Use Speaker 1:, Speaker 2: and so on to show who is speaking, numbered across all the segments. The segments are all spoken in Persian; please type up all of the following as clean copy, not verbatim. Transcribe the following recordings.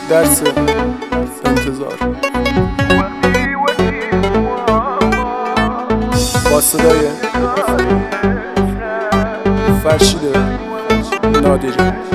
Speaker 1: درس انتظار با صدای فرشید نادری.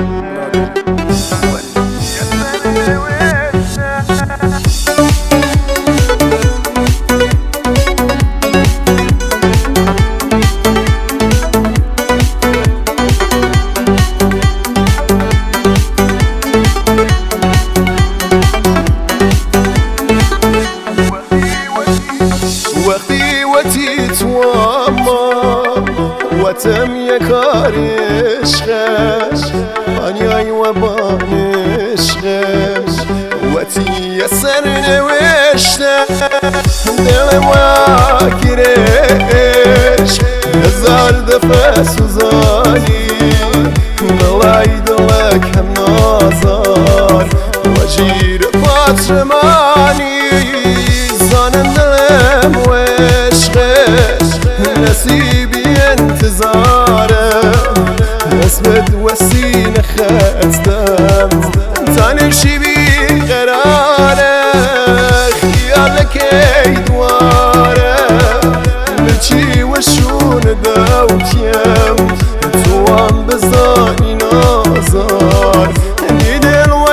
Speaker 2: وقتی وتیت واما وتم یکار عشقش آنیای و بانشقش وتی سر نوشته دل ما گیرش هزار دفعه سوزانی دلای دلک هم نازار و جیر پاترمانی زانم دلم و عشقش نصیبی انتظاره اسمت وسین خستم تنشی بی قراره خیالك ایدواره بچی و شون دوتیم تو هم بزانی نازار دی دل و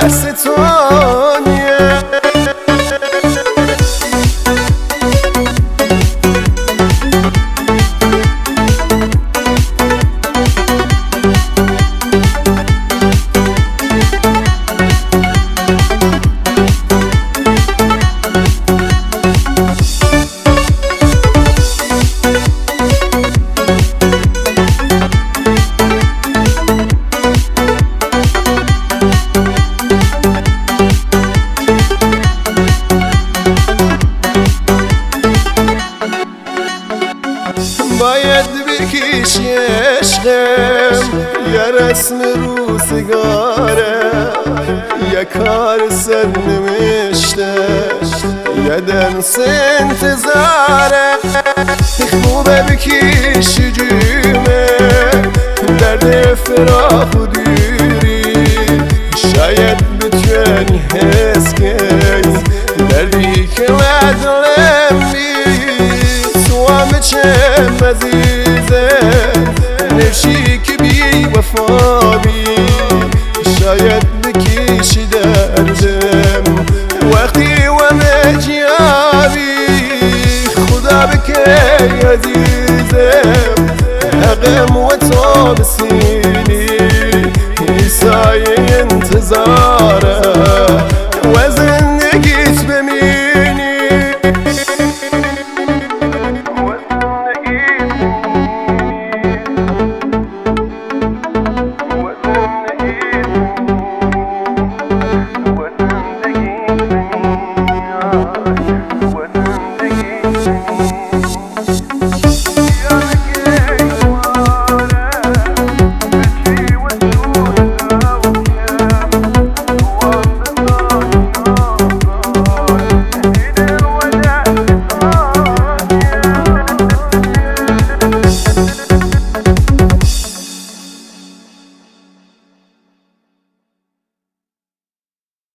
Speaker 2: دستانیه باید بکشی عشقم یه رسم روزگاره یه کار سر نوشته یه دنس انتظاره خوبه بکشی جیمه درد فراق و دیری شاید بتونی حس کنی دردی که ندارم چم عزیزه نفشی که بی وفا بی شاید بکشی دردم وقتی و مجیابی خدا بکی عزیزم حقم و تو بسینی ایسای انتظارم